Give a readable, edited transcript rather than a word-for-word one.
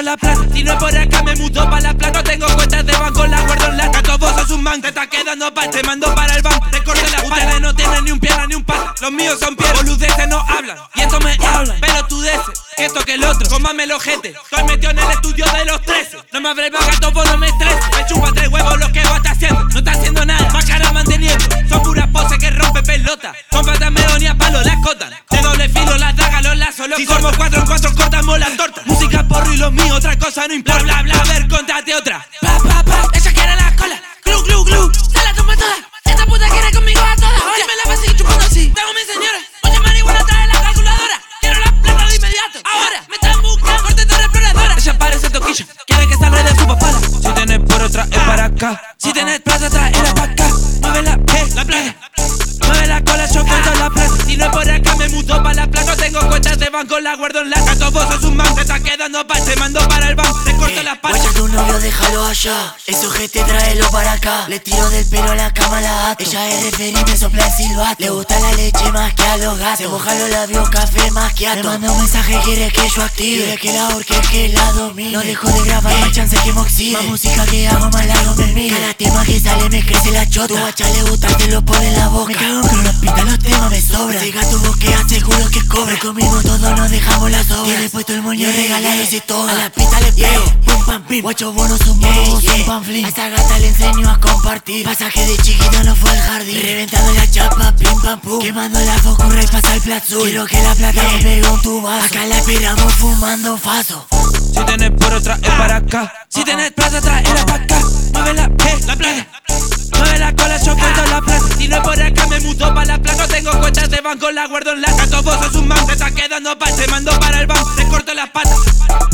la plaza. Si no es por acá me mudo pa' la plata. No tengo cuentas de banco, la guardo en la casa. Vos sos un man, te está quedando pa' te mando para el banco. Te corté la pata. Ustedes no tienen ni un pierna ni un pata. Los míos son piernas, boludeces no hablan. Y esto me hablan, pelotudeces. Que esto que el otro, cómame el ojete. Estoy metido en el estudio de los 13. No me hables gato, vos no me estreses. Me chupa 3 huevos lo que vos estás haciendo. No estás haciendo nada, más cara manteniendo. Son puras poses que rompe pelota. Son patas medonías, palo, las cotan. De doble filo, las dagas, los lazos, los si somos 4 en 4 cortamos la torta. Música porro y lo mío, otra cosa no importa. Bla, bla, bla, a ver, contate otra. Pa, pa, pa, ella quiere la cola. Glu, glu, glu, se la toma toda. Esta puta quiere conmigo a todas. Ahora me la pasé chupando así. Tengo mi señora, mucha marihuana trae la calculadora. Quiero la plata de inmediato. Ahora me están buscando, corte toda exploradora. Ella parece toquilla, quiere que salga de su papala. Si tenés por otra, es para acá. Si tenés plata, traela pa' acá. Mueve la plata. Mueve la cola, yo cuento la plata. Si no es por acá, me mudo pa' la plata. No tengo cuentas de banco, la guardo en la casa. Vos sos un man, te está quedando pa' te mando para el banco. Te corto las patas. Guacha tu novio, déjalo allá. Eso gente, tráelo para acá. Le tiro del pelo a la cama a la gato. Ella es referí, me sopla el silbato. Le gusta la leche más que a los gatos. Se moja los labios, café más que a me manda un mensaje, quiere que yo active. Quiere que la ahorque, que la domine. No dejo de grabar, más chance que me oxide. Más música que hago, más largo me mide. Cada tema que sale me crece la chota. Tu guacha le gusta, te lo pone en la boca. Me cago con los pinta, los temas me sobran. Ese gato boquea, seguro que cobra. Comimos todo, nos dejamos las obras. Tiene puesto el moño regalado y todo. A la pista le pego, pum pam pim. Guacho bono, un bobo, un panflín. A esta gata le enseño a compartir. Pasa que de chiquito no fue al jardín. Reventando la chapa, pim pam pum. Quemando la focurra y pasa el plato azul. Quiero que la plata me pegue un tubazo. Acá la esperamos fumando un faso. Si tenés por otra, es para acá. Si tenés plata, traela pa' acá. Mueve la plata. Mueve la cola, yo cuento la plata. Si no es por acá, me mudo pa' la plata. No tengo cuentas de banco, la guardo en la casa. Vos sos un man, te está quedando pa' te mando para el banco. Te corto las patas.